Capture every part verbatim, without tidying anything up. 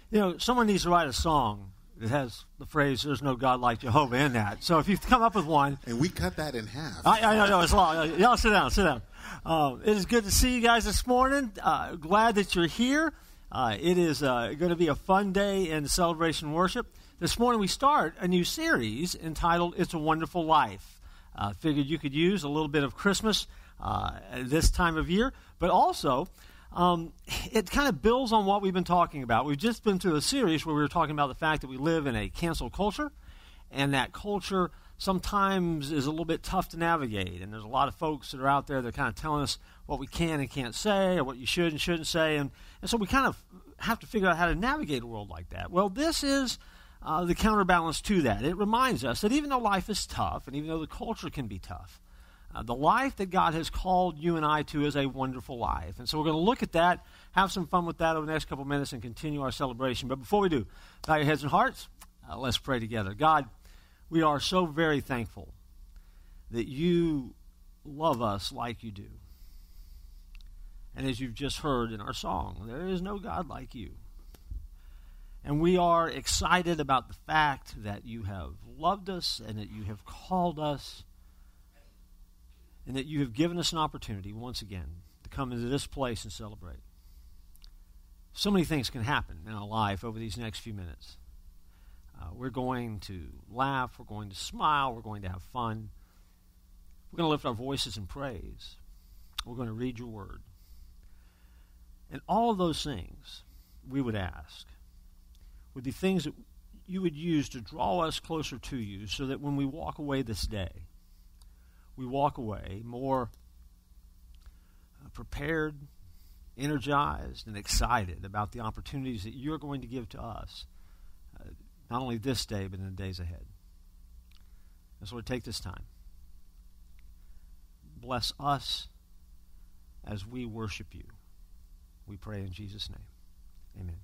You know, someone needs to write a song that has the phrase, there's no God like Jehovah in that. So if you come up with one. And we cut that in half. I, I know, it's long. Y'all sit down, sit down. Uh, it is good to see you guys this morning. Uh, glad that you're here. Uh, it is uh, going to be a fun day in celebration worship. This morning we start a new series entitled It's a Wonderful Life. Uh, figured you could use a little bit of Christmas uh, this time of year, but also Um, it kind of builds on what we've been talking about. We've just been through a series where we were talking about the fact that we live in a cancel culture, and that culture sometimes is a little bit tough to navigate. And there's a lot of folks that are out there that are kind of telling us what we can and can't say, or what you should and shouldn't say. And, and so we kind of have to figure out how to navigate a world like that. Well, this is uh, the counterbalance to that. It reminds us that even though life is tough, and even though the culture can be tough, Uh, the life that God has called you and I to is a wonderful life. And so we're going to look at that, have some fun with that over the next couple of minutes, and continue our celebration. But before we do, bow your heads and hearts. Uh, let's pray together. God, we are so very thankful that you love us like you do. And as you've just heard in our song, there is no God like you. And we are excited about the fact that you have loved us and that you have called us, and that you have given us an opportunity once again to come into this place and celebrate. So many things can happen in our life over these next few minutes. Uh, we're going to laugh, we're going to smile, we're going to have fun. We're going to lift our voices in praise. We're going to read your word. And all of those things we would ask would be things that you would use to draw us closer to you, so that when we walk away this day, we walk away more uh, prepared, energized, and excited about the opportunities that you're going to give to us, uh, not only this day, but in the days ahead. And so we take this time. Bless us as we worship you. We pray in Jesus' name. Amen.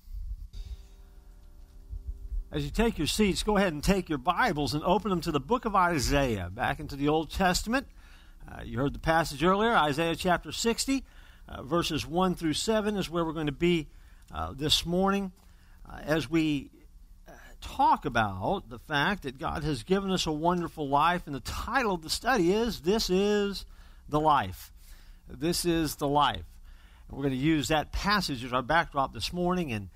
As you take your seats, go ahead and take your Bibles and open them to the book of Isaiah, back into the Old Testament. Uh, you heard the passage earlier, Isaiah chapter sixty, uh, verses one through seven is where we're going to be uh, this morning uh, as we uh, talk about the fact that God has given us a wonderful life. And the title of the study is, This is the Life. This is the Life. And we're going to use that passage as our backdrop this morning and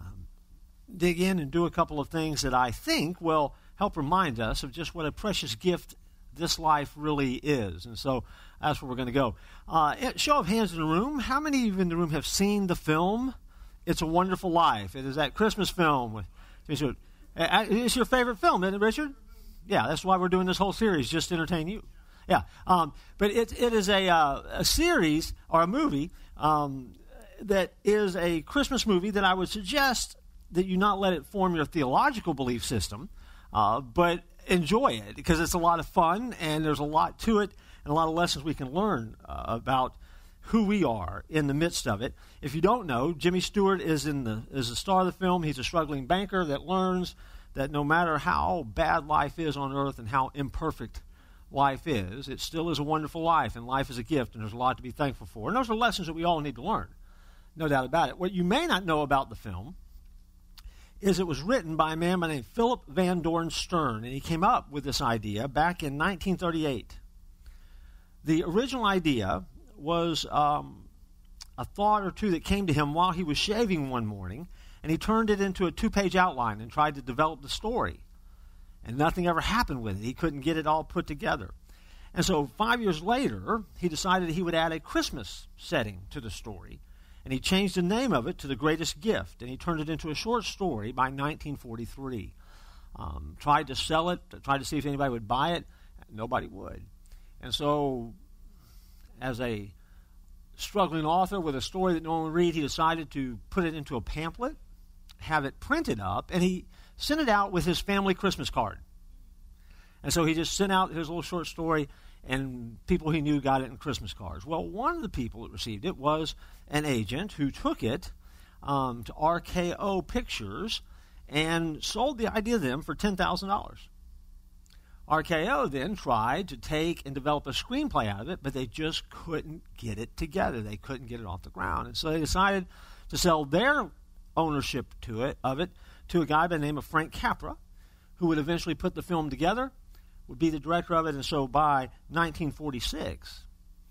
dig in and do a couple of things that I think will help remind us of just what a precious gift this life really is. And so that's where we're going to go. Uh, show of hands in the room. How many of you in the room have seen the film It's a Wonderful Life? It is that Christmas film. With, it's your favorite film, isn't it, Richard? Yeah, that's why we're doing this whole series, just to entertain you. Yeah, um, but it, it is a, uh, a series or a movie um, that is a Christmas movie that I would suggest that you not let it form your theological belief system, uh, but enjoy it, because it's a lot of fun, and there's a lot to it, and a lot of lessons we can learn uh, about who we are in the midst of it. If you don't know, Jimmy Stewart is in the is the star of the film. He's a struggling banker that learns that no matter how bad life is on earth and how imperfect life is, it still is a wonderful life, and life is a gift, and there's a lot to be thankful for. And those are lessons that we all need to learn, no doubt about it. What you may not know about the film is it was written by a man by the name of Philip Van Dorn Stern, and he came up with this idea back in nineteen thirty-eight. The original idea was um, a thought or two that came to him while he was shaving one morning, and he turned it into a two-page outline and tried to develop the story. And nothing ever happened with it. He couldn't get it all put together. And so five years later, he decided he would add a Christmas setting to the story. And he changed the name of it to The Greatest Gift, and he turned it into a short story by nineteen forty-three. Um, tried to sell it, tried to see if anybody would buy it. Nobody would. And so, as a struggling author with a story that no one would read, he decided to put it into a pamphlet, have it printed up, and he sent it out with his family Christmas card. And so he just sent out his little short story, and people he knew got it in Christmas cards. Well, one of the people that received it was an agent who took it um, to R K O Pictures and sold the idea to them for ten thousand dollars. R K O then tried to take and develop a screenplay out of it, but they just couldn't get it together. They couldn't get it off the ground. And so they decided to sell their ownership to it of it to a guy by the name of Frank Capra, who would eventually put the film together, would be the director of it, and so by nineteen forty-six,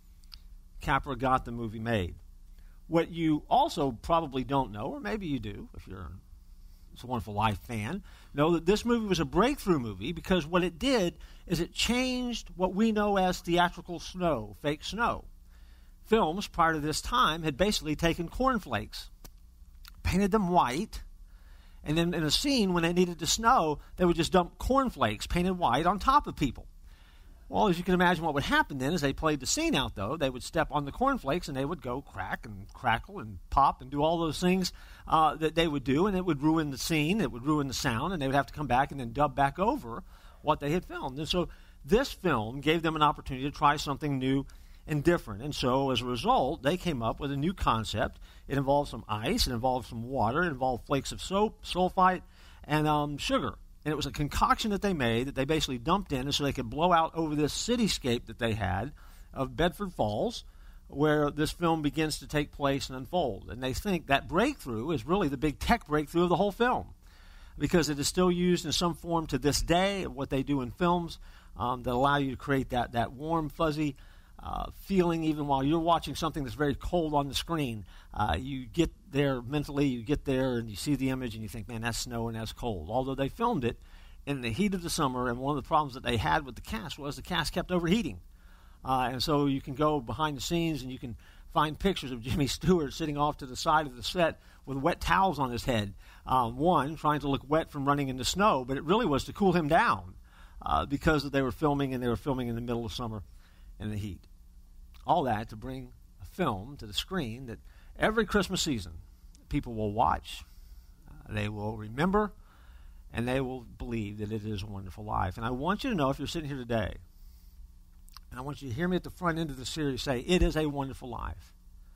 Capra got the movie made. What you also probably don't know, or maybe you do if you're It's a Wonderful Life fan, know that this movie was a breakthrough movie because what it did is it changed what we know as theatrical snow, fake snow. Films prior to this time had basically taken cornflakes, painted them white, and then in a scene when it needed to snow, they would just dump cornflakes painted white on top of people. Well, as you can imagine, what would happen then is they played the scene out, though. They would step on the cornflakes, and they would go crack and crackle and pop and do all those things uh, that they would do, and it would ruin the scene. It would ruin the sound, and they would have to come back and then dub back over what they had filmed. And so this film gave them an opportunity to try something new and different. And so as a result, they came up with a new concept. It involved some ice. It involved some water. It involved flakes of soap, sulfite, and um, sugar. And it was a concoction that they made that they basically dumped in so they could blow out over this cityscape that they had of Bedford Falls, where this film begins to take place and unfold. And they think that breakthrough is really the big tech breakthrough of the whole film, because it is still used in some form to this day of what they do in films um, that allow you to create that, that warm, fuzzy uh, feeling even while you're watching something that's very cold on the screen. Uh, you get there mentally, you get there and you see the image and you think, man, that's snow and that's cold. Although they filmed it in the heat of the summer, and one of the problems that they had with the cast was the cast kept overheating. Uh, and so you can go behind the scenes and you can find pictures of Jimmy Stewart sitting off to the side of the set with wet towels on his head. Um, one, trying to look wet from running in the snow, but it really was to cool him down uh, because they were filming and they were filming in the middle of summer in the heat. All that to bring a film to the screen that every Christmas season people will watch, uh, they will remember, and they will believe that it is a wonderful life. And I want you to know, if you're sitting here today, and I want you to hear me at the front end of the series say, it is a wonderful life.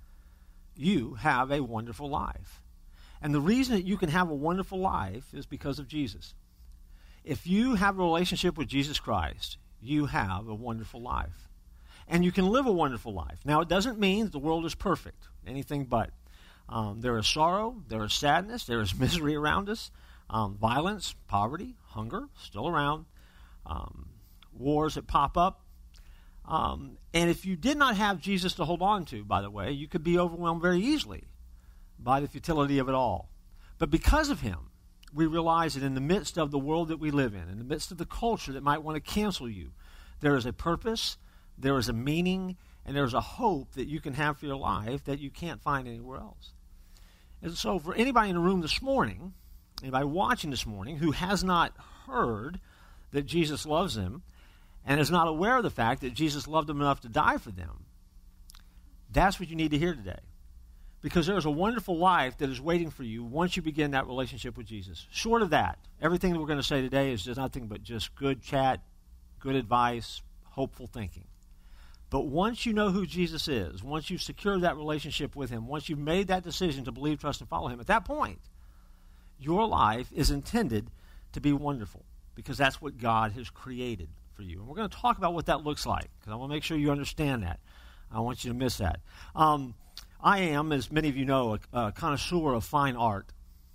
You have a wonderful life. And the reason that you can have a wonderful life is because of Jesus. If you have a relationship with Jesus Christ, you have a wonderful life. And you can live a wonderful life. Now, it doesn't mean that the world is perfect, anything but. Um, there is sorrow, there is sadness, there is misery around us, um, violence, poverty, hunger, still around, um, wars that pop up. Um, and if you did not have Jesus to hold on to, by the way, you could be overwhelmed very easily by the futility of it all. But because of him, we realize that in the midst of the world that we live in, in the midst of the culture that might want to cancel you, there is a purpose, there is a meaning, and there's a hope that you can have for your life that you can't find anywhere else. And so for anybody in the room this morning, anybody watching this morning who has not heard that Jesus loves them and is not aware of the fact that Jesus loved them enough to die for them, that's what you need to hear today. Because there is a wonderful life that is waiting for you once you begin that relationship with Jesus. Short of that, everything that we're going to say today is just nothing but just good chat, good advice, hopeful thinking. But once you know who Jesus is, once you've secured that relationship with him, once you've made that decision to believe, trust, and follow him, at that point, your life is intended to be wonderful because that's what God has created for you. And we're going to talk about what that looks like because I want to make sure you understand that. I want you to miss that. Um, I am, as many of you know, a, a connoisseur of fine art.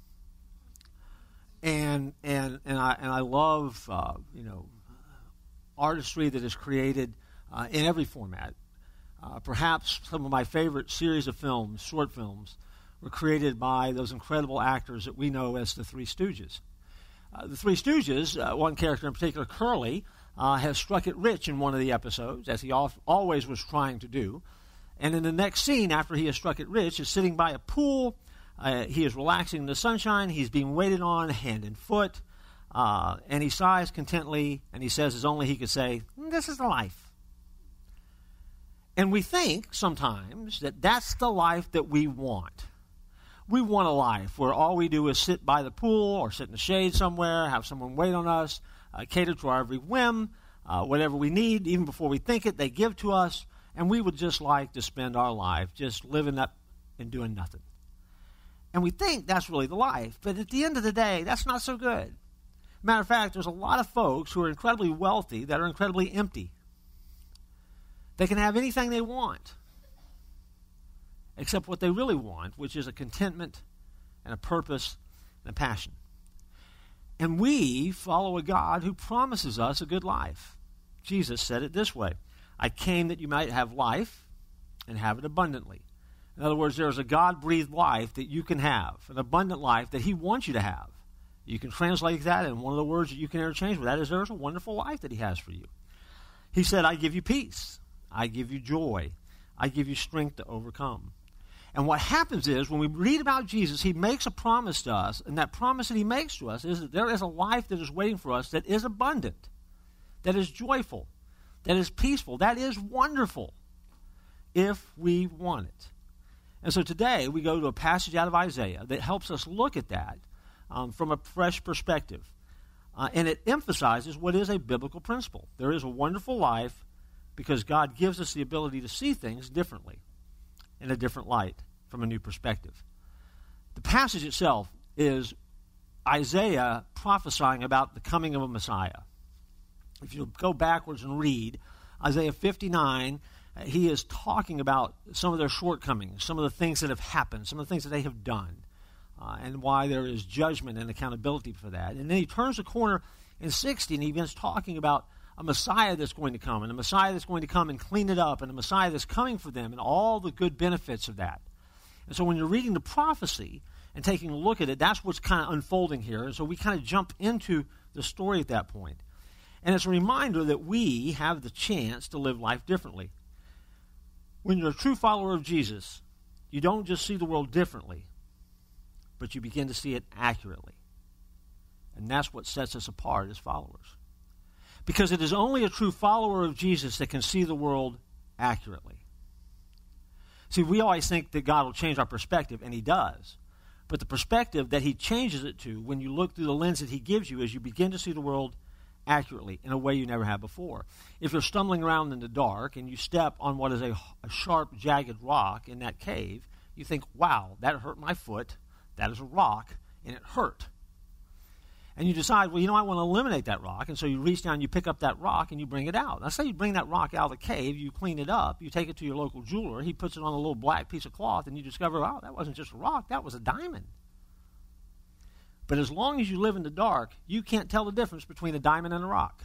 And and and I and I love uh, you know artistry that is created Uh, in every format. Uh, perhaps some of my favorite series of films, short films, were created by those incredible actors that we know as the Three Stooges. Uh, the Three Stooges, uh, one character in particular, Curly, uh, has struck it rich in one of the episodes, as he al- always was trying to do. And in the next scene, after he has struck it rich, is sitting by a pool. Uh, he is relaxing in the sunshine. He's being waited on hand and foot. Uh, and he sighs contently, and he says, as only he could say, "This is the life." And we think sometimes that that's the life that we want. We want a life where all we do is sit by the pool or sit in the shade somewhere, have someone wait on us, uh, cater to our every whim, uh, whatever we need, even before we think it, they give to us, and we would just like to spend our life just living up and doing nothing. And we think that's really the life, but at the end of the day, that's not so good. Matter of fact, there's a lot of folks who are incredibly wealthy that are incredibly empty. They can have anything they want, except what they really want, which is a contentment and a purpose and a passion. And we follow a God who promises us a good life. Jesus said it this way, I came that you might have life and have it abundantly. In other words, there is a God-breathed life that you can have, an abundant life that he wants you to have. You can translate that, and one of the words that you can interchange with that is there's a wonderful life that he has for you. He said, I give you peace. I give you joy. I give you strength to overcome. And what happens is, when we read about Jesus, he makes a promise to us, and that promise that he makes to us is that there is a life that is waiting for us that is abundant, that is joyful, that is peaceful, that is wonderful, if we want it. And so today, we go to a passage out of Isaiah that helps us look at that um, from a fresh perspective. Uh, and it emphasizes what is a biblical principle. There is a wonderful life because God gives us the ability to see things differently, in a different light, from a new perspective. The passage itself is Isaiah prophesying about the coming of a Messiah. If you go backwards and read Isaiah fifty-nine, uh, he is talking about some of their shortcomings, some of the things that have happened, some of the things that they have done, uh, and why there is judgment and accountability for that. And then he turns the corner in sixty, and he begins talking about a Messiah that's going to come, and a Messiah that's going to come and clean it up, and a Messiah that's coming for them, and all the good benefits of that. And so when you're reading the prophecy and taking a look at it, that's what's kind of unfolding here. And so we kind of jump into the story at that point. And it's a reminder that we have the chance to live life differently. When you're a true follower of Jesus, you don't just see the world differently, but you begin to see it accurately. And that's what sets us apart as followers. Because it is only a true follower of Jesus that can see the world accurately. See, we always think that God will change our perspective, and he does. But the perspective that he changes it to, when you look through the lens that he gives you, is you begin to see the world accurately in a way you never have before. If you're stumbling around in the dark and you step on what is a, a sharp, jagged rock in that cave, you think, wow, that hurt my foot. That is a rock, and it hurt. And you decide, well, you know, I want to eliminate that rock. And so you reach down, you pick up that rock, and you bring it out. Now, say you bring that rock out of the cave, you clean it up, you take it to your local jeweler, he puts it on a little black piece of cloth, and you discover, oh, that wasn't just a rock, that was a diamond. But as long as you live in the dark, you can't tell the difference between a diamond and a rock.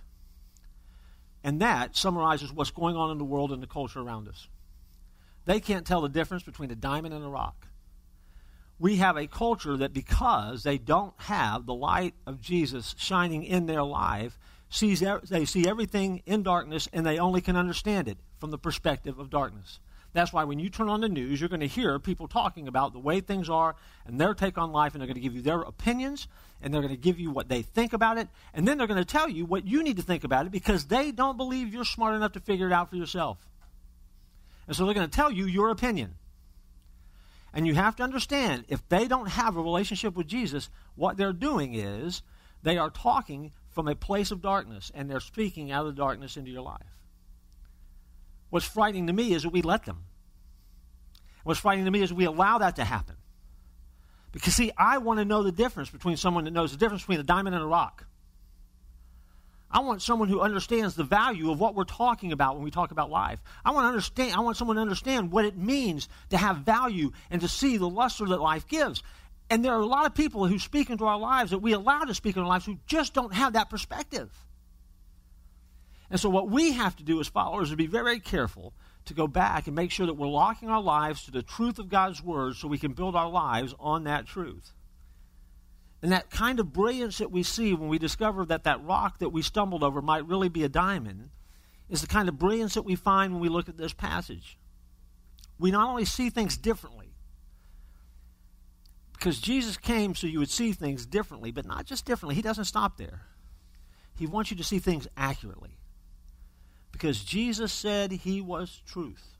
And that summarizes what's going on in the world and the culture around us. They can't tell the difference between a diamond and a rock. We have a culture that, because they don't have the light of Jesus shining in their life, sees they see everything in darkness, and they only can understand it from the perspective of darkness. That's why when you turn on the news, you're going to hear people talking about the way things are and their take on life, and they're going to give you their opinions, and they're going to give you what they think about it, and then they're going to tell you what you need to think about it because they don't believe you're smart enough to figure it out for yourself. And so they're going to tell you your opinion. And you have to understand, if they don't have a relationship with Jesus, what they're doing is they are talking from a place of darkness, and they're speaking out of the darkness into your life. What's frightening to me is that we let them. What's frightening to me is we allow that to happen. Because, see, I want to know the difference between someone that knows the difference between a diamond and a rock. I want someone who understands the value of what we're talking about when we talk about life. I want to understand. I want someone to understand what it means to have value and to see the luster that life gives. And there are a lot of people who speak into our lives that we allow to speak into our lives who just don't have that perspective. And so what we have to do as followers is be very, very careful to go back and make sure that we're locking our lives to the truth of God's word so we can build our lives on that truth. And that kind of brilliance that we see when we discover that that rock that we stumbled over might really be a diamond is the kind of brilliance that we find when we look at this passage. We not only see things differently, because Jesus came so you would see things differently, but not just differently. He doesn't stop there. He wants you to see things accurately. Because Jesus said he was truth.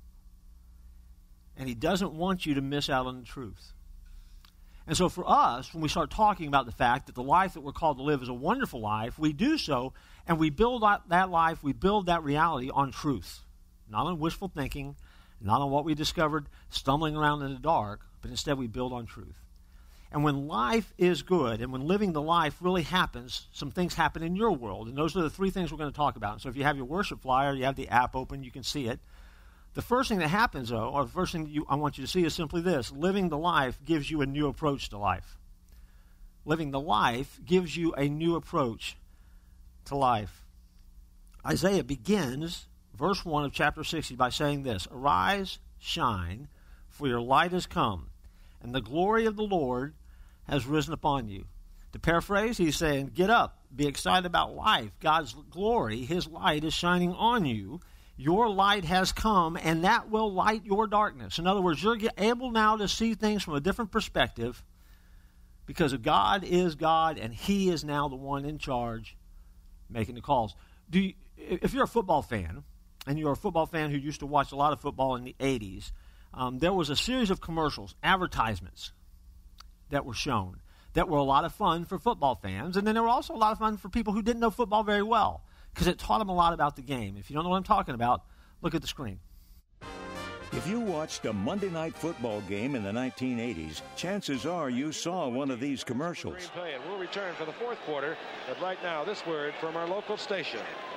And he doesn't want you to miss out on the truth. And so for us, when we start talking about the fact that the life that we're called to live is a wonderful life, we do so, and we build that life, we build that reality on truth. Not on wishful thinking, not on what we discovered stumbling around in the dark, but instead we build on truth. And when life is good, and when living the life really happens, some things happen in your world. And those are the three things we're going to talk about. So if you have your worship flyer, you have the app open, you can see it. The first thing that happens, though, or the first thing you, I want you to see is simply this. Living the life gives you a new approach to life. Living the life gives you a new approach to life. Isaiah begins verse one of chapter sixty by saying this, "Arise, shine, for your light has come, and the glory of the Lord has risen upon you." To paraphrase, he's saying, get up, be excited about life. God's glory, his light is shining on you. Your light has come, and that will light your darkness. In other words, you're able now to see things from a different perspective because God is God, and he is now the one in charge making the calls. Do you, if you're a football fan, and you're a football fan who used to watch a lot of football in the eighties, um, there was a series of commercials, advertisements that were shown that were a lot of fun for football fans, and then there were also a lot of fun for people who didn't know football very well because it taught them a lot about the game. If you don't know what I'm talking about, look at the screen. If you watched a Monday night football game in the nineteen eighties, chances are you saw one of these commercials. And we'll return for the fourth quarter, but right now this word from our local station.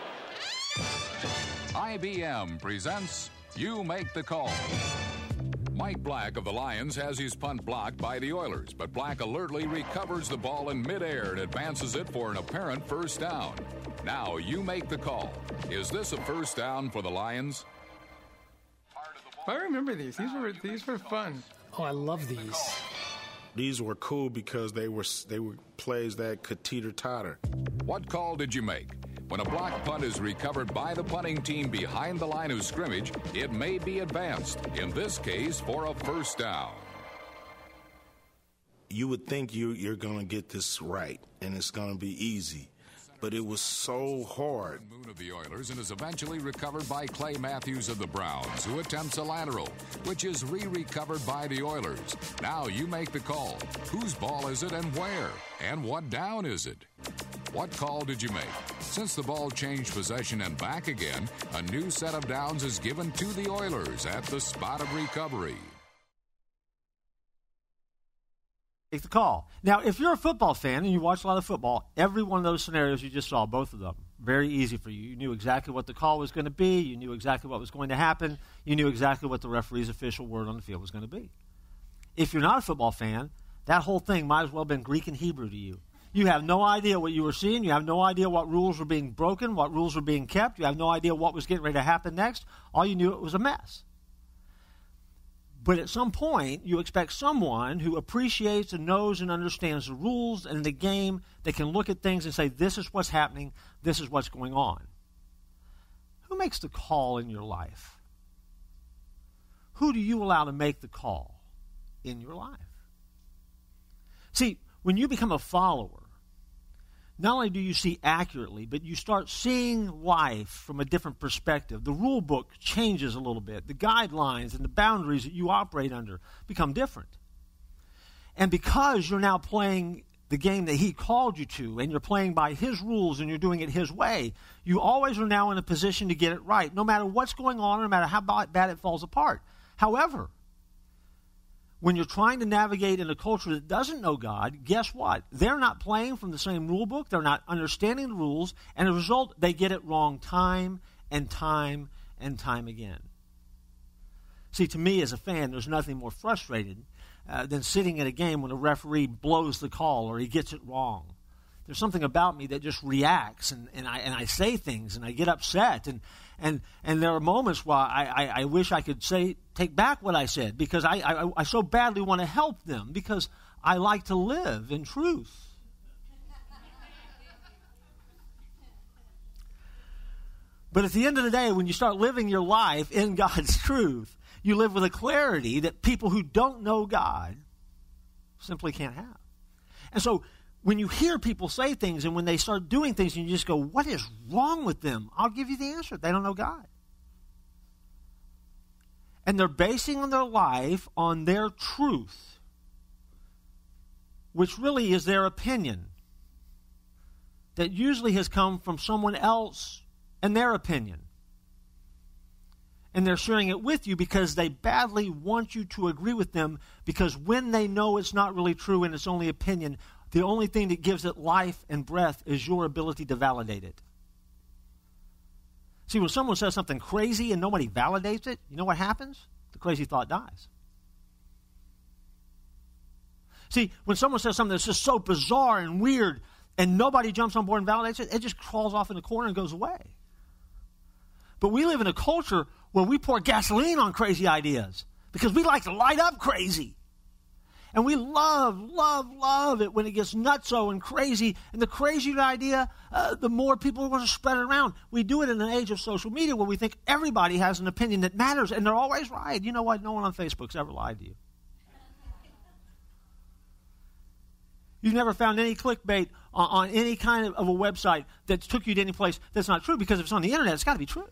I B M presents You Make the Call. Mike Black of the Lions has his punt blocked by the Oilers, but Black alertly recovers the ball in midair and advances it for an apparent first down. Now you make the call. Is this a first down for the Lions? I remember these. These were these were fun. Oh, I love these. These were cool because they were they were plays that could teeter-totter. What call did you make? When a block punt is recovered by the punting team behind the line of scrimmage, it may be advanced, in this case for a first down. You would think you, you're going to get this right, and it's going to be easy. But it was so hard. Moon of the Oilers and is eventually recovered by Clay Matthews of the Browns, who attempts a lateral, which is re-recovered by the Oilers. Now you make the call. Whose ball is it and where? And what down is it? What call did you make? Since the ball changed possession and back again, a new set of downs is given to the Oilers at the spot of recovery. Take the call. Now, if you're a football fan and you watch a lot of football, every one of those scenarios you just saw, both of them, very easy for you. You knew exactly what the call was going to be. You knew exactly what was going to happen. You knew exactly what the referee's official word on the field was going to be. If you're not a football fan, that whole thing might as well have been Greek and Hebrew to you. You have no idea what you were seeing. You have no idea what rules were being broken, what rules were being kept. You have no idea what was getting ready to happen next. All you knew, it was a mess. But at some point, you expect someone who appreciates and knows and understands the rules and the game that can look at things and say, this is what's happening, this is what's going on. Who makes the call in your life? Who do you allow to make the call in your life? See, when you become a follower, not only do you see accurately, but you start seeing life from a different perspective. The rule book changes a little bit. The guidelines and the boundaries that you operate under become different. And because you're now playing the game that he called you to, and you're playing by his rules and you're doing it his way, you always are now in a position to get it right, no matter what's going on or no matter how bad it falls apart. However, when you're trying to navigate in a culture that doesn't know God, guess what? They're not playing from the same rule book. They're not understanding the rules. And as a result, they get it wrong time and time and time again. See, to me as a fan, there's nothing more frustrating uh, than sitting at a game when a referee blows the call or he gets it wrong. There's something about me that just reacts, and, and, I, and I say things, and I get upset. And, and, and there are moments where I, I, I wish I could say, take back what I said, because I, I, I so badly want to help them, because I like to live in truth. But at the end of the day, when you start living your life in God's truth, you live with a clarity that people who don't know God simply can't have. And so when you hear people say things and when they start doing things and you just go, what is wrong with them? I'll give you the answer. They don't know God. And they're basing their life on their truth, which really is their opinion, that usually has come from someone else and their opinion. And they're sharing it with you because they badly want you to agree with them, because when they know it's not really true and it's only opinion, the only thing that gives it life and breath is your ability to validate it. See, when someone says something crazy and nobody validates it, you know what happens? The crazy thought dies. See, when someone says something that's just so bizarre and weird and nobody jumps on board and validates it, it just crawls off in the corner and goes away. But we live in a culture where we pour gasoline on crazy ideas because we like to light up crazy. And we love, love, love it when it gets nutso and crazy. And the crazier the idea, uh, the more people are going to spread it around. We do it in an age of social media where we think everybody has an opinion that matters, and they're always right. You know what? No one on Facebook's ever lied to you. You've never found any clickbait on, on any kind of, of a website that took you to any place that's not true, because if it's on the internet, it's got to be true.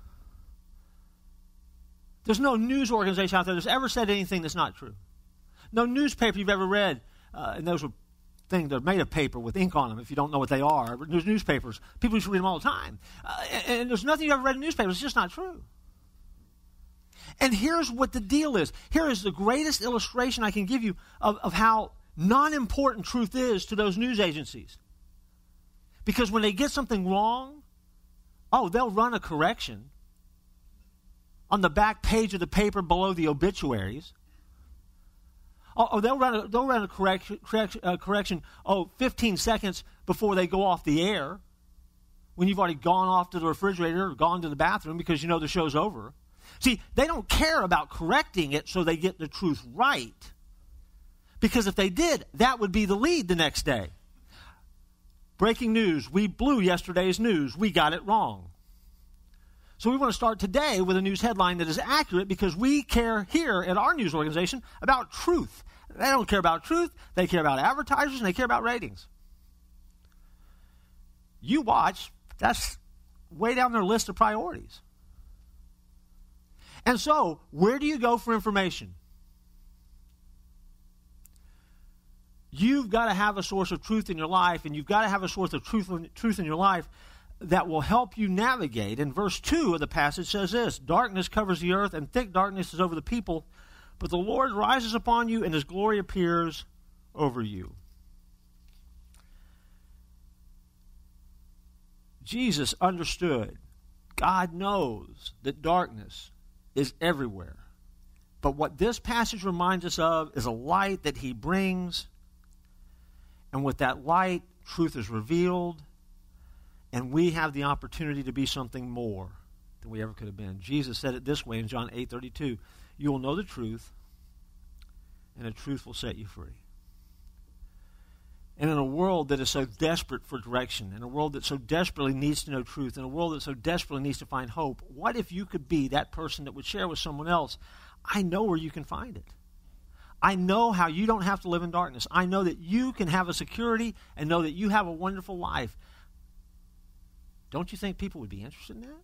There's no news organization out there that's ever said anything that's not true. No newspaper you've ever read, uh, and those are things that are made of paper with ink on them, if you don't know what they are. There's newspapers. People used to read them all the time. Uh, and, and there's nothing you've ever read in newspapers. It's just not true. And here's what the deal is. Here is the greatest illustration I can give you of, of how non-important truth is to those news agencies. Because when they get something wrong, oh, they'll run a correction on the back page of the paper below the obituaries. Oh, oh they'll run a, they'll run a correction, correction, uh, correction, oh, fifteen seconds before they go off the air, when you've already gone off to the refrigerator or gone to the bathroom because you know the show's over. See, they don't care about correcting it so they get the truth right. Because if they did, that would be the lead the next day. Breaking news, we blew yesterday's news. We got it wrong. So we want to start today with a news headline that is accurate because we care here at our news organization about truth. They don't care about truth. They care about advertisers and they care about ratings. You watch, that's way down their list of priorities. And so, where do you go for information? You've got to have a source of truth in your life, and you've got to have a source of truth, truth in your life that will help you navigate. And verse two of the passage says this: darkness covers the earth, and thick darkness is over the people, but the Lord rises upon you, and his glory appears over you. Jesus understood, God knows that darkness is everywhere. But what this passage reminds us of is a light that he brings. And with that light, truth is revealed, and we have the opportunity to be something more than we ever could have been. Jesus said it this way in John eight thirty-two, you will know the truth, and the truth will set you free. And in a world that is so desperate for direction, in a world that so desperately needs to know truth, in a world that so desperately needs to find hope, what if you could be that person that would share with someone else, I know where you can find it. I know how you don't have to live in darkness. I know that you can have a security and know that you have a wonderful life. Don't you think people would be interested in that?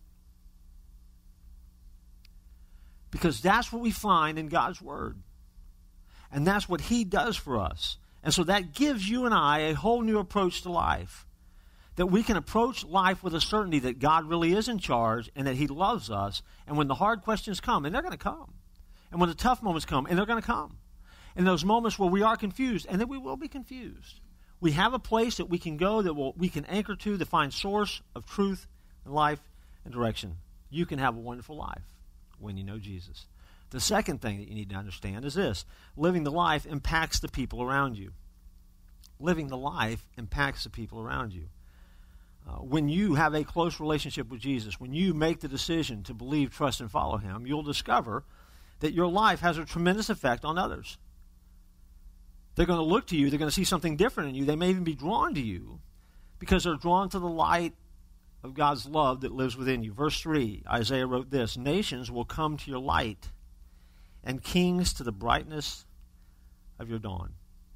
Because that's what we find in God's Word. And that's what he does for us. And so that gives you and I a whole new approach to life. That we can approach life with a certainty that God really is in charge and that he loves us. And when the hard questions come, and they're going to come. And when the tough moments come, and they're going to come. In those moments where we are confused, and that we will be confused, we have a place that we can go that will, we can anchor to to find source of truth and life and direction. You can have a wonderful life when you know Jesus. The second thing that you need to understand is this: living the life impacts the people around you. Living the life impacts the people around you. Uh, when you have a close relationship with Jesus, when you make the decision to believe, trust, and follow him, you'll discover that your life has a tremendous effect on others. They're going to look to you. They're going to see something different in you. They may even be drawn to you because they're drawn to the light of God's love that lives within you. Verse three, Isaiah wrote this: nations will come to your light, and kings to the brightness of your dawn.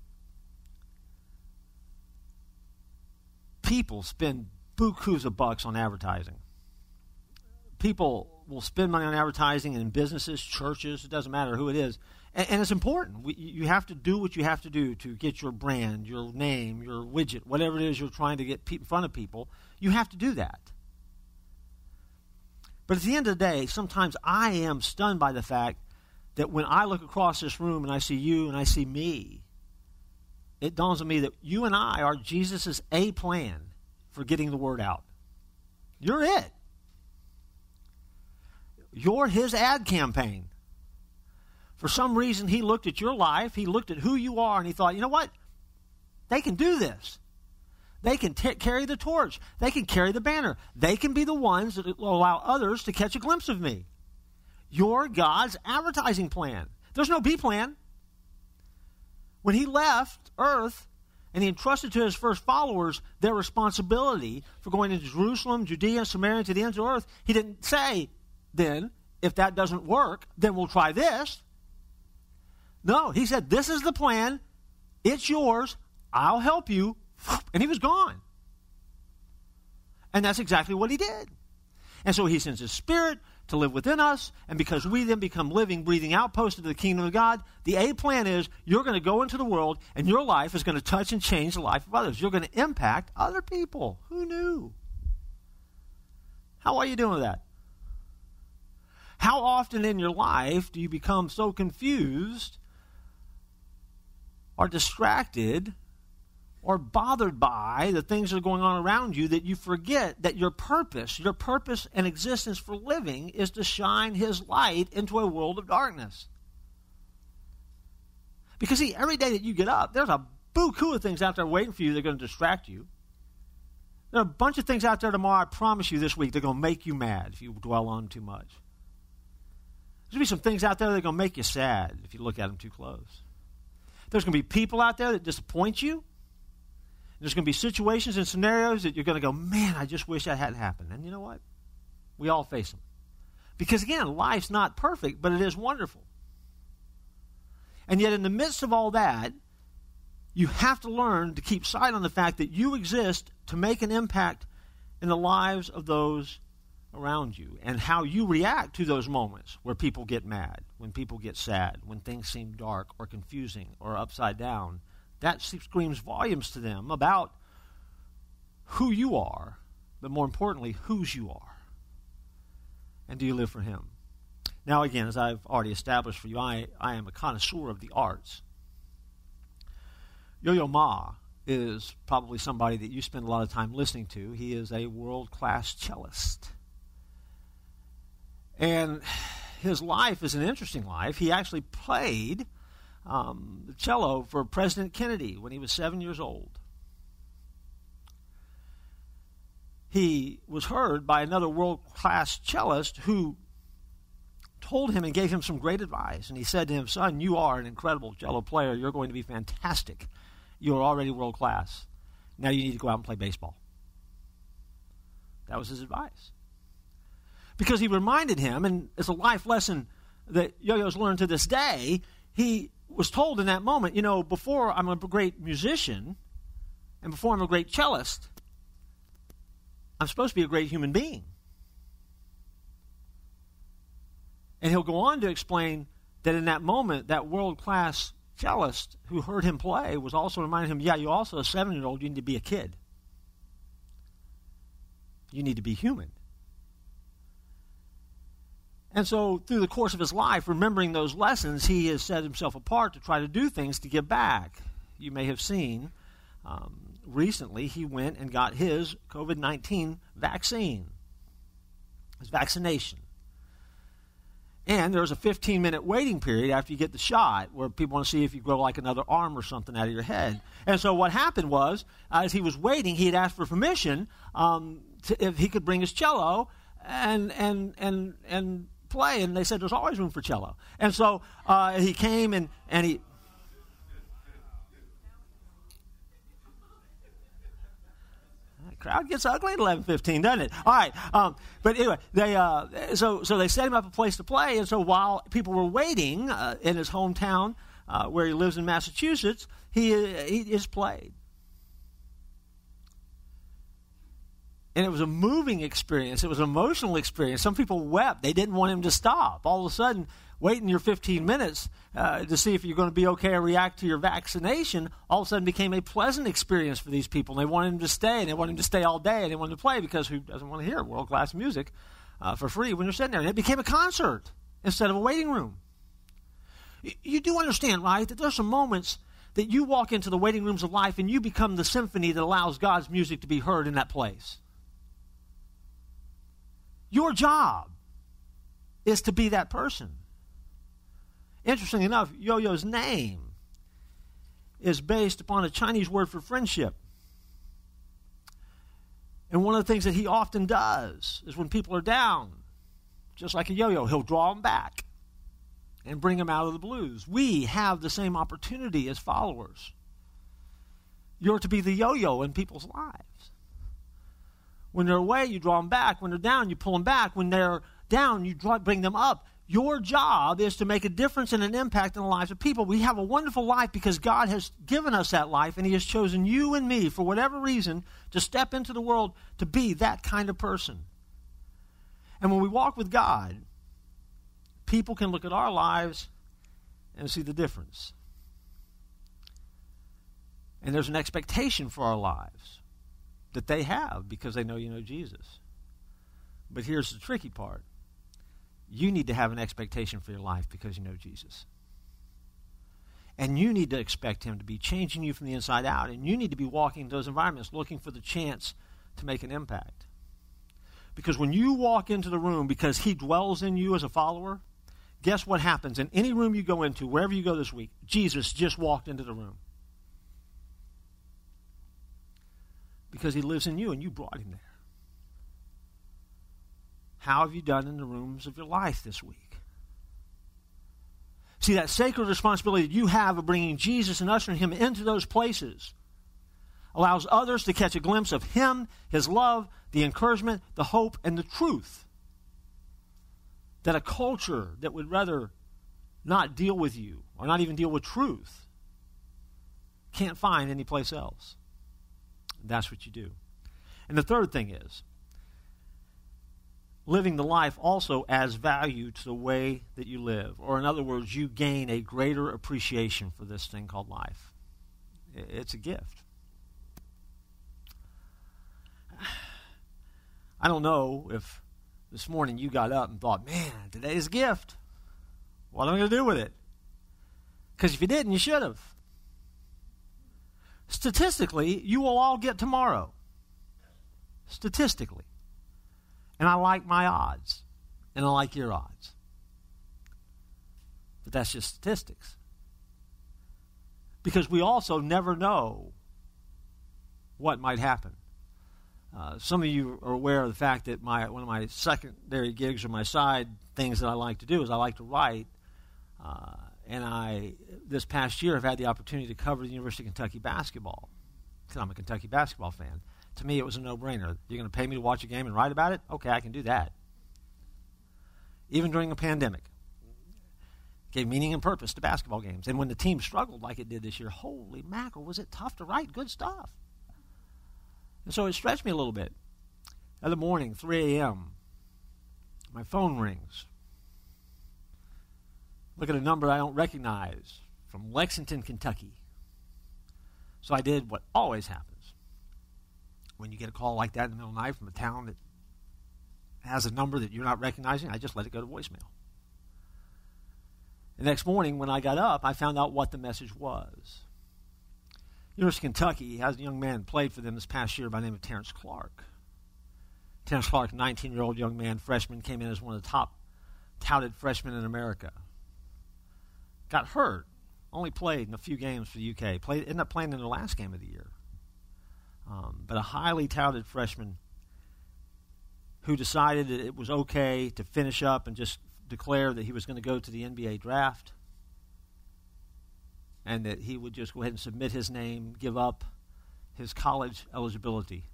People spend bukus of bucks on advertising. People will spend money on advertising in businesses, churches, it doesn't matter who it is. And, and it's important. We, you have to do what you have to do to get your brand, your name, your widget, whatever it is you're trying to get pe- in front of people. You have to do that. But at the end of the day, sometimes I am stunned by the fact that when I look across this room and I see you and I see me, it dawns on me that you and I are Jesus' A plan for getting the word out. You're it. You're his ad campaign. For some reason, he looked at your life, he looked at who you are, and he thought, you know what? They can do this. They can t- carry the torch. They can carry the banner. They can be the ones that will allow others to catch a glimpse of me. You're God's advertising plan. There's no B plan. When he left earth and he entrusted to his first followers their responsibility for going into Jerusalem, Judea, Samaria, to the ends of the earth, he didn't say then, if that doesn't work, then we'll try this. No, he said, this is the plan. It's yours. I'll help you. And he was gone. And that's exactly what he did. And so he sends his Spirit to live within us, and because we then become living, breathing outposts of the kingdom of God, the A plan is you're going to go into the world, and your life is going to touch and change the life of others. You're going to impact other people. Who knew? How are you doing with that? How often in your life do you become so confused or distracted or bothered by the things that are going on around you that you forget that your purpose, your purpose and existence for living is to shine his light into a world of darkness? Because see, every day that you get up, there's a buku of things out there waiting for you that are going to distract you. There are a bunch of things out there tomorrow, I promise you this week, they're going to make you mad if you dwell on them too much. There's going to be some things out there that are going to make you sad if you look at them too close. There's going to be people out there that disappoint you. There's going to be situations and scenarios that you're going to go, man, I just wish that hadn't happened. And you know what? We all face them. Because again, life's not perfect, but it is wonderful. And yet in the midst of all that, you have to learn to keep sight on the fact that you exist to make an impact in the lives of those around you and how you react to those moments where people get mad, when people get sad, when things seem dark or confusing or upside down. That screams volumes to them about who you are, but more importantly, whose you are. And do you live for him? Now, again, as I've already established for you, I, I am a connoisseur of the arts. Yo-Yo Ma is probably somebody that you spend a lot of time listening to. He is a world-class cellist. And his life is an interesting life. He actually played Um, the cello for President Kennedy when he was seven years old. He was heard by another world-class cellist who told him and gave him some great advice. And he said to him, son, you are an incredible cello player. You're going to be fantastic. You are already world-class. Now you need to go out and play baseball. That was his advice. Because he reminded him, and it's a life lesson that Yo-Yo's learned to this day, he was told in that moment, you know, before I'm a great musician and before I'm a great cellist, I'm supposed to be a great human being. And he'll go on to explain that in that moment, that world-class cellist who heard him play was also reminding him, yeah, you're also a seven-year-old, you need to be a kid. You need to be human. And so through the course of his life, remembering those lessons, he has set himself apart to try to do things to give back. You may have seen um, recently he went and got his covid nineteen vaccine, his vaccination. And there's a fifteen-minute waiting period after you get the shot where people want to see if you grow like another arm or something out of your head. And so what happened was, as he was waiting, he had asked for permission um, to, if he could bring his cello and and and and play, and they said there's always room for cello. And so uh, he came and, and he... The crowd gets ugly at eleven fifteen, doesn't it? All right. Um, but anyway, they uh, so so they set him up a place to play, and so while people were waiting uh, in his hometown uh, where he lives in Massachusetts, he, he just played. And it was a moving experience. It was an emotional experience. Some people wept. They didn't want him to stop. All of a sudden, waiting your fifteen minutes uh, to see if you're going to be okay or react to your vaccination, all of a sudden became a pleasant experience for these people. And they wanted him to stay, and they wanted him to stay all day, and they wanted to play because who doesn't want to hear world-class music uh, for free when you're sitting there? And it became a concert instead of a waiting room. You, you do understand, right, that there's some moments that you walk into the waiting rooms of life and you become the symphony that allows God's music to be heard in that place. Your job is to be that person. Interestingly enough, Yo-Yo's name is based upon a Chinese word for friendship. And one of the things that he often does is when people are down, just like a yo-yo, he'll draw them back and bring them out of the blues. We have the same opportunity as followers. You're to be the yo-yo in people's lives. When they're away, you draw them back. When they're down, you pull them back. When they're down, you draw, bring them up. Your job is to make a difference and an impact in the lives of people. We have a wonderful life because God has given us that life, and he has chosen you and me, for whatever reason, to step into the world to be that kind of person. And when we walk with God, people can look at our lives and see the difference. And there's an expectation for our lives that they have because they know you know Jesus. But here's the tricky part. You need to have an expectation for your life because you know Jesus. And you need to expect him to be changing you from the inside out. And you need to be walking in those environments looking for the chance to make an impact. Because when you walk into the room because he dwells in you as a follower, guess what happens? In any room you go into, wherever you go this week, Jesus just walked into the room. Because he lives in you and you brought him there. How have you done in the rooms of your life this week? See, that sacred responsibility that you have of bringing Jesus and ushering him into those places allows others to catch a glimpse of him, his love, the encouragement, the hope, and the truth that a culture that would rather not deal with you or not even deal with truth can't find anyplace else. That's what you do. And the third thing is, living the life also adds value to the way that you live. Or in other words, you gain a greater appreciation for this thing called life. It's a gift. I don't know if this morning you got up and thought, man, today's a gift. What am I going to do with it? Because if you didn't, you should have. Statistically, you will all get tomorrow. Statistically. And I like my odds. And I like your odds. But that's just statistics. Because we also never know what might happen. Uh, some of you are aware of the fact that my one of my secondary gigs or my side things that I like to do is I like to write. Uh, and I, this past year, have had the opportunity to cover the University of Kentucky basketball. Because I'm a Kentucky basketball fan. To me, it was a no-brainer. You're going to pay me to watch a game and write about it? Okay, I can do that. Even during a pandemic. Gave meaning and purpose to basketball games. And when the team struggled like it did this year, holy mackerel, was it tough to write good stuff. And so it stretched me a little bit. In the morning, three a.m., my phone rings. Look at a number I don't recognize from Lexington, Kentucky. So I did what always happens. When you get a call like that in the middle of the night from a town that has a number that you're not recognizing, I just let it go to voicemail. The next morning when I got up, I found out what the message was. University of Kentucky has a young man played for them this past year by the name of Terrence Clark. Terrence Clark, nineteen-year-old young man, freshman, came in as one of the top touted freshmen in America. Got hurt. Only played in a few games for the U K. Played, ended up playing in the last game of the year. Um, but a highly touted freshman who decided that it was okay to finish up and just declare that he was going to go to the N B A draft and that he would just go ahead and submit his name, give up his college eligibility.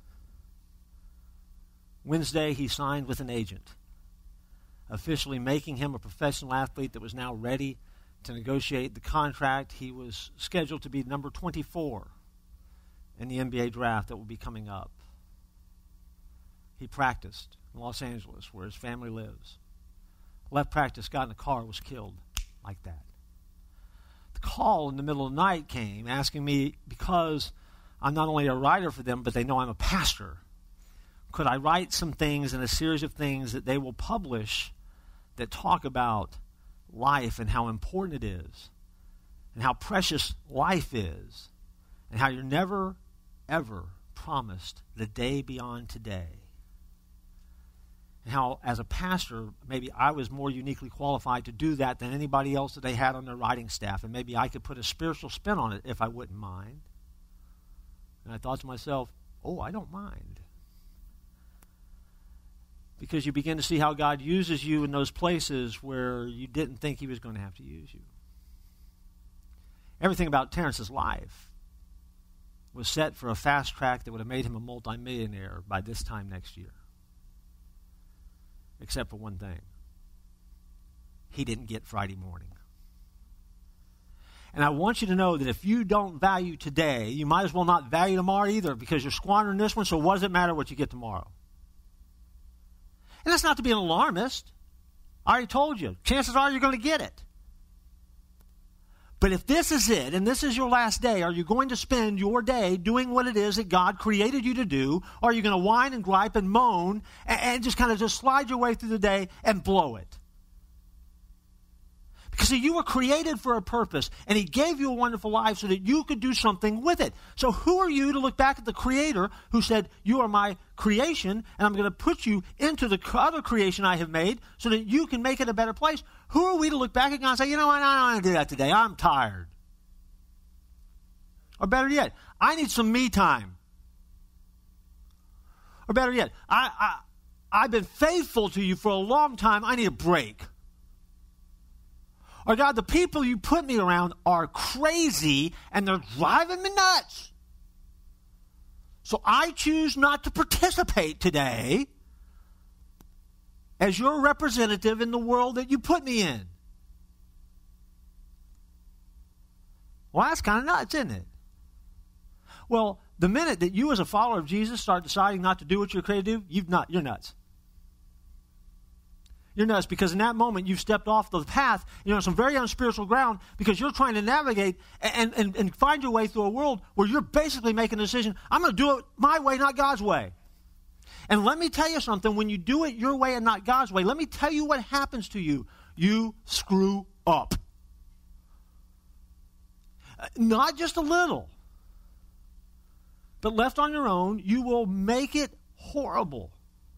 Wednesday, he signed with an agent, officially making him a professional athlete that was now ready to negotiate the contract. He was scheduled to be number twenty-four in the N B A draft that will be coming up. He practiced in Los Angeles, where his family lives. Left practice, got in the car, was killed like that. The call in the middle of the night came asking me, because I'm not only a writer for them, but they know I'm a pastor, could I write some things in a series of things that they will publish that talk about life and how important it is and how precious life is and how you're never, ever promised the day beyond today. how, as a pastor, maybe I was more uniquely qualified to do that than anybody else that they had on their writing staff, and maybe I could put a spiritual spin on it if I wouldn't mind. And I thought to myself, oh, I don't mind. Because you begin to see how God uses you in those places where you didn't think he was going to have to use you. Everything about Terrence's life was set for a fast track that would have made him a multimillionaire by this time next year. Except for one thing. He didn't get Friday morning. And I want you to know that if you don't value today, you might as well not value tomorrow either, because you're squandering this one, so what does it matter what you get tomorrow? And that's not to be an alarmist. I already told you. Chances are you're going to get it. But if this is it, and this is your last day, are you going to spend your day doing what it is that God created you to do? Or are you going to whine and gripe and moan and, and just kind of just slide your way through the day and blow it? Because see, you were created for a purpose, and he gave you a wonderful life so that you could do something with it. So who are you to look back at the Creator who said, you are my creation, and I'm going to put you into the other creation I have made so that you can make it a better place? Who are we to look back at God and say, you know what, I don't want to do that today. I'm tired. Or better yet, I need some me time. Or better yet, I, I, I've been faithful to you for a long time. I need a break. Or God, the people you put me around are crazy and they're driving me nuts. So I choose not to participate today as your representative in the world that you put me in. Well, that's kind of nuts, isn't it? Well, the minute that you as a follower of Jesus start deciding not to do what you're created to do, you've not, you're nuts. You're nuts because in that moment you've stepped off the path, you're on some very unspiritual ground because you're trying to navigate and, and, and find your way through a world where you're basically making a decision, I'm going to do it my way, not God's way. And let me tell you something, when you do it your way and not God's way, let me tell you what happens to you. You screw up. Not just a little, but left on your own, you will make it horrible.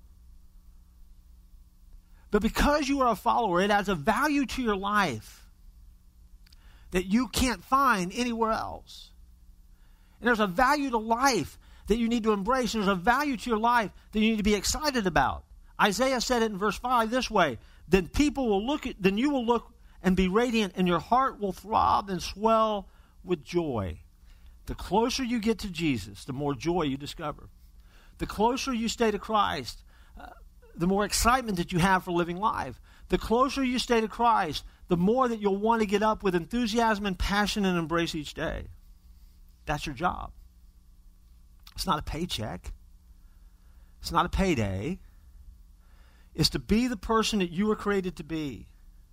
But because you are a follower, it adds a value to your life that you can't find anywhere else. And there's a value to life that you need to embrace. And there's a value to your life that you need to be excited about. Isaiah said it in verse five this way, then people will look at, then you will look and be radiant, and your heart will throb and swell with joy. The closer you get to Jesus, the more joy you discover. The closer you stay to Christ, uh, the more excitement that you have for living life. The closer you stay to Christ, the more that you'll want to get up with enthusiasm and passion and embrace each day. That's your job. It's not a paycheck. It's not a payday. It's to be the person that you were created to be.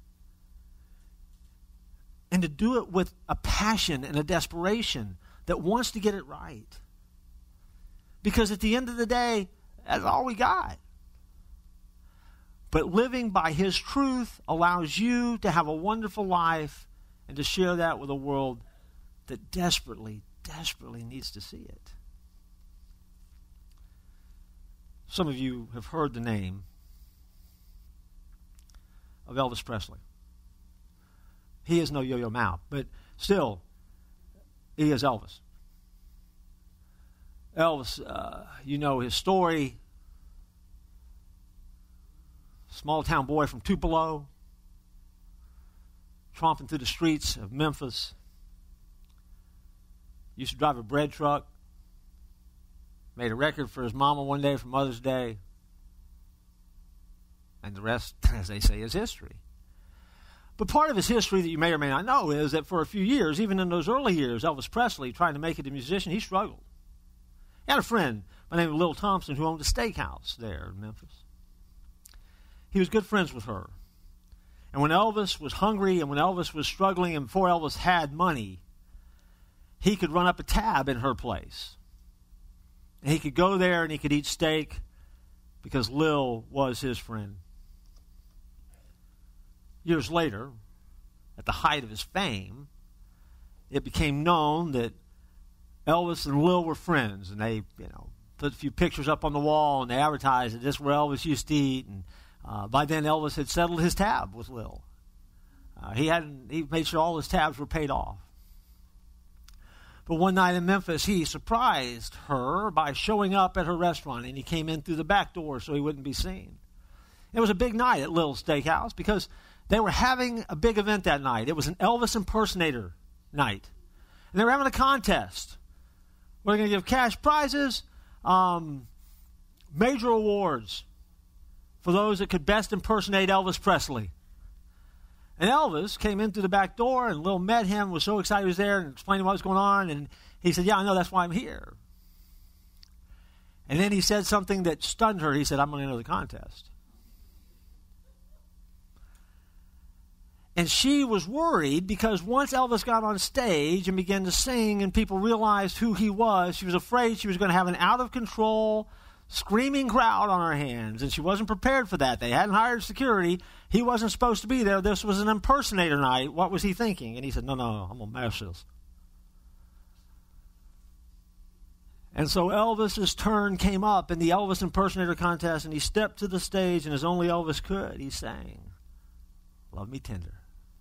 And to do it with a passion and a desperation that wants to get it right. Because at the end of the day, that's all we got. But living by his truth allows you to have a wonderful life and to share that with a world that desperately, desperately needs to see it. Some of you have heard the name of Elvis Presley. He is no Yo-Yo Ma, but still, he is Elvis. Elvis, uh, you know his story. Small town boy from Tupelo, tromping through the streets of Memphis. Used to drive a bread truck. Made a record for his mama one day for Mother's Day. And the rest, as they say, is history. But part of his history that you may or may not know is that for a few years, even in those early years, Elvis Presley, trying to make it a musician, he struggled. He had a friend by the name of Lil Thompson who owned a steakhouse there in Memphis. He was good friends with her. And when Elvis was hungry and when Elvis was struggling and before Elvis had money, he could run up a tab in her place. And he could go there and he could eat steak because Lil was his friend. Years later, at the height of his fame, it became known that Elvis and Lil were friends, and they, you know, put a few pictures up on the wall, and they advertised that this is where Elvis used to eat. And uh, by then, Elvis had settled his tab with Lil. Uh, he hadn't. He made sure all his tabs were paid off. But one night in Memphis, he surprised her by showing up at her restaurant, and he came in through the back door so he wouldn't be seen. It was a big night at Lil's Steakhouse because they were having a big event that night. It was an Elvis impersonator night. And they were having a contest. We're going to give cash prizes, um, major awards for those that could best impersonate Elvis Presley. And Elvis came in through the back door, and Lil met him, was so excited he was there, and explained what was going on. And he said, yeah, I know, that's why I'm here. And then he said something that stunned her. He said, I'm going to enter the contest. And she was worried because once Elvis got on stage and began to sing and people realized who he was, she was afraid she was going to have an out-of-control, screaming crowd on her hands. And she wasn't prepared for that. They hadn't hired security. He wasn't supposed to be there. This was an impersonator night. What was he thinking? And he said, no, no, I'm going to mash this. And so Elvis's turn came up in the Elvis impersonator contest, and he stepped to the stage, and as only Elvis could, he sang, Love Me Tender.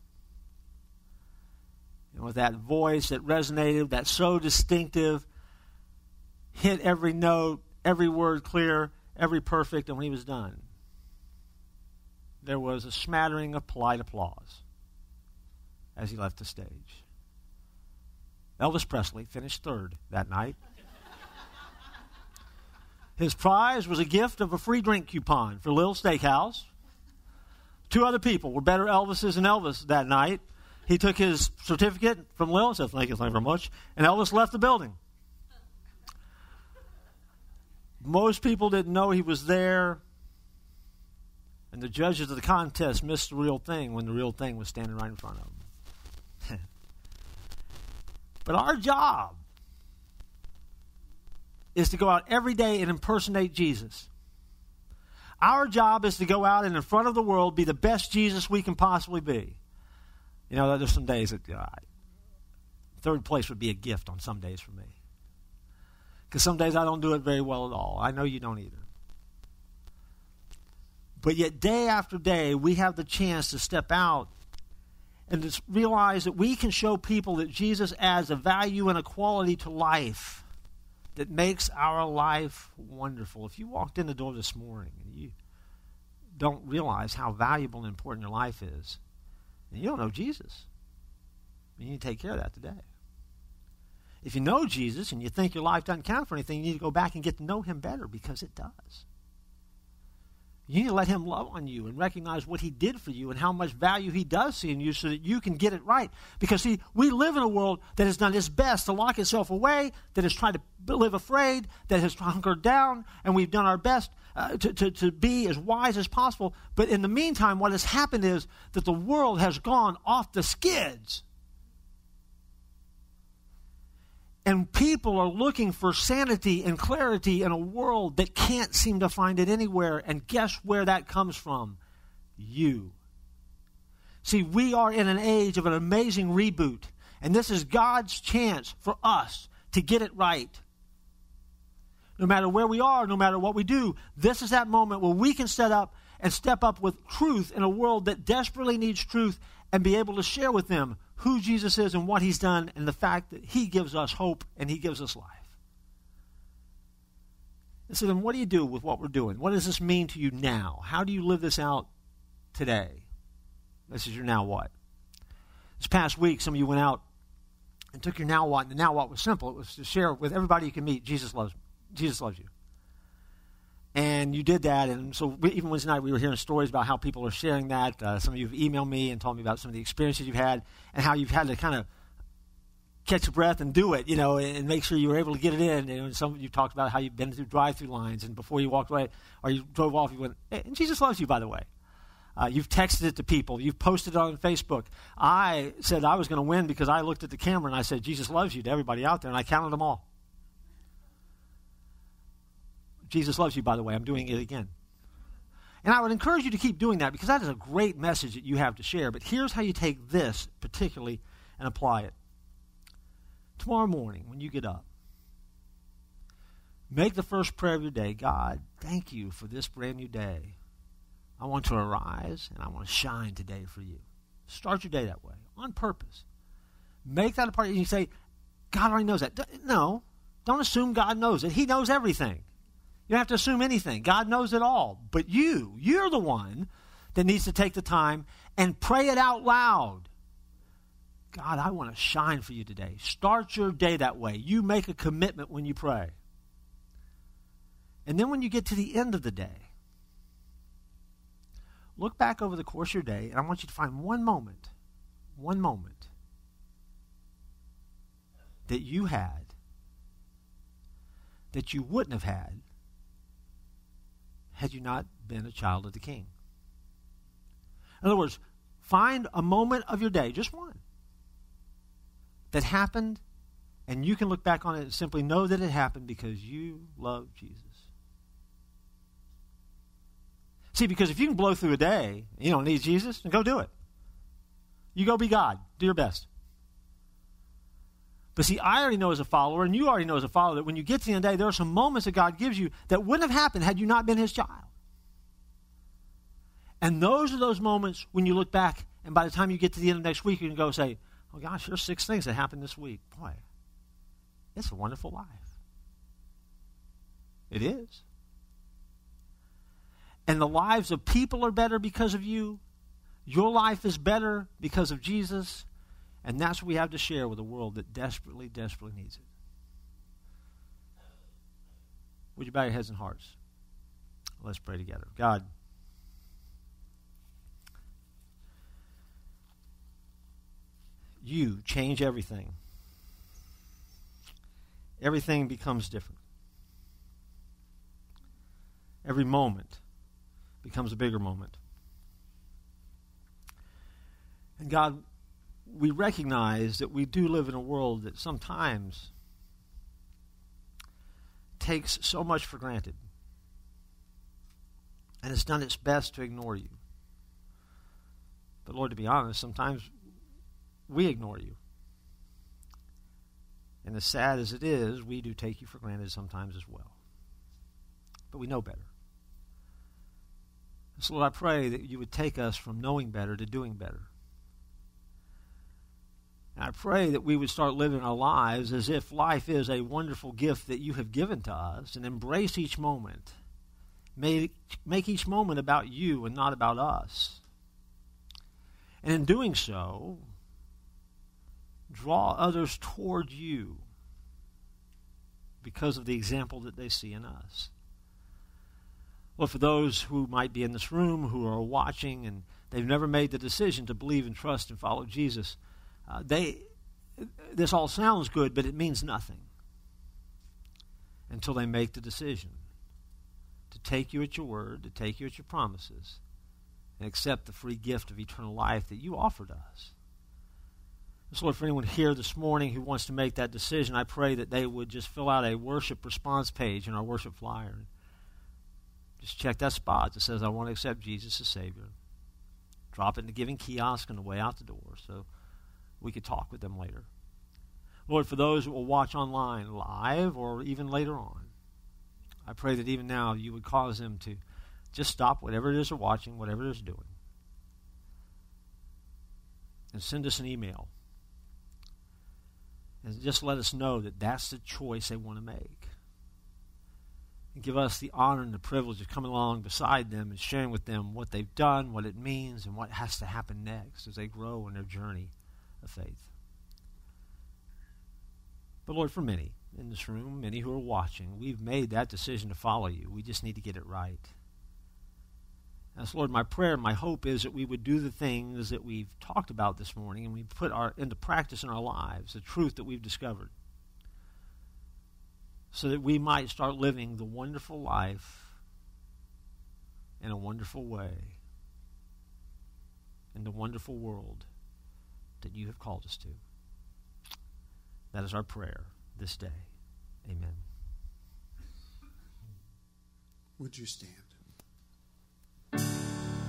And with that voice that resonated, that so distinctive, hit every note, every word clear, every perfect, and when he was done, there was a smattering of polite applause as he left the stage. Elvis Presley finished third that night. His prize was a gift of a free drink coupon for Lil Steakhouse. Two other people were better Elvises than Elvis that night. He took his certificate from Lil and said, thank you, thank you very much. And Elvis left the building. Most people didn't know he was there. And the judges of the contest missed the real thing when the real thing was standing right in front of them. But our job is to go out every day and impersonate Jesus. Our job is to go out and in front of the world be the best Jesus we can possibly be. You know, there's some days that uh, third place would be a gift on some days for me. Because some days I don't do it very well at all. I know you don't either. But yet day after day, we have the chance to step out and to realize that we can show people that Jesus adds a value and a quality to life that makes our life wonderful. If you walked in the door this morning and you don't realize how valuable and important your life is, and you don't know Jesus, you need to take care of that today. If you know Jesus and you think your life doesn't count for anything, you need to go back and get to know him better, because it does. You need to let him love on you and recognize what he did for you and how much value he does see in you so that you can get it right. Because, see, we live in a world that has done its best to lock itself away, that has tried to live afraid, that has hunkered down, and we've done our best uh, to, to, to be as wise as possible. But in the meantime, what has happened is that the world has gone off the skids. And people are looking for sanity and clarity in a world that can't seem to find it anywhere. And guess where that comes from? You. See, we are in an age of an amazing reboot. And this is God's chance for us to get it right. No matter where we are, no matter what we do, this is that moment where we can set up and step up with truth in a world that desperately needs truth, and be able to share with them who Jesus is and what he's done, and the fact that he gives us hope and he gives us life. And so then what do you do with what we're doing? What does this mean to you now? How do you live this out today? This is your now what. This past week, some of you went out and took your now what, and the now what was simple. It was to share with everybody you can meet, Jesus loves, Jesus loves you. And you did that, and so we, even Wednesday night we were hearing stories about how people are sharing that. Uh, some of you have emailed me and told me about some of the experiences you've had and how you've had to kind of catch your breath and do it, you know, and make sure you were able to get it in. And some of you talked about how you've been through drive-through lines, and before you walked away or you drove off, you went, hey, and Jesus loves you, by the way. Uh, you've texted it to people. You've posted it on Facebook. I said I was going to win because I looked at the camera and I said, Jesus loves you, to everybody out there, and I counted them all. Jesus loves you, by the way. I'm doing it again. And I would encourage you to keep doing that, because that is a great message that you have to share. But here's how you take this particularly and apply it. Tomorrow morning when you get up, Make the first prayer of your day, God, thank you for this brand new day. I want to arise and I want to shine today for you. Start your day that way, on purpose. Make that a part. And you say, God already knows that. D- no, don't assume God knows it. He knows everything. You don't have to assume anything. God knows it all. But you, you're the one that needs to take the time and pray it out loud. God, I want to shine for you today. Start your day that way. You make a commitment when you pray. And then when you get to the end of the day, look back over the course of your day, and I want you to find one moment, one moment that you had that you wouldn't have had had you not been a child of the King. In other words, find a moment of your day, just one, that happened, and you can look back on it and simply know that it happened because you love Jesus. See, because if you can blow through a day, you don't need Jesus, then go do it. You go be God. Do your best. But see, I already know as a follower, and you already know as a follower, that when you get to the end of the day, there are some moments that God gives you that wouldn't have happened had you not been his child. And those are those moments when you look back, and by the time you get to the end of next week, you can go say, oh gosh, here's six things that happened this week. Boy, it's a wonderful life. It is. And the lives of people are better because of you. Your life is better because of Jesus. And that's what we have to share with a world that desperately, desperately needs it. Would you bow your heads and hearts? Let's pray together. God, you change everything. Everything becomes different. Every moment becomes a bigger moment. And God, we recognize that we do live in a world that sometimes takes so much for granted and has done its best to ignore you. But Lord, to be honest, sometimes we ignore you. And as sad as it is, we do take you for granted sometimes as well. But we know better. So Lord, I pray that you would take us from knowing better to doing better. And I pray that we would start living our lives as if life is a wonderful gift that you have given to us, and embrace each moment. Make, make each moment about you and not about us. And in doing so, draw others toward you because of the example that they see in us. Well, for those who might be in this room who are watching and they've never made the decision to believe and trust and follow Jesus, uh, they this all sounds good, but it means nothing until they make the decision to take you at your word, to take you at your promises, and accept the free gift of eternal life that you offered us. So Lord, for anyone here this morning who wants to make that decision, I pray that they would just fill out a worship response page in our worship flyer. Just check that spot that says, I want to accept Jesus as Savior. Drop it in the giving kiosk on the way out the door so we could talk with them later. Lord, for those who will watch online live or even later on, I pray that even now you would cause them to just stop whatever it is they're watching, whatever it is they're doing, and send us an email. And just let us know that that's the choice they want to make. And give us the honor and the privilege of coming along beside them and sharing with them what they've done, what it means, and what has to happen next as they grow in their journey of faith. But Lord, for many in this room, many who are watching, we've made that decision to follow you. We just need to get it right. And so, Lord, my prayer and my hope is that we would do the things that we've talked about this morning and we put our into practice in our lives, the truth that we've discovered, so that we might start living the wonderful life in a wonderful way in the wonderful world that you have called us to. That is our prayer this day. Amen. Would you stand?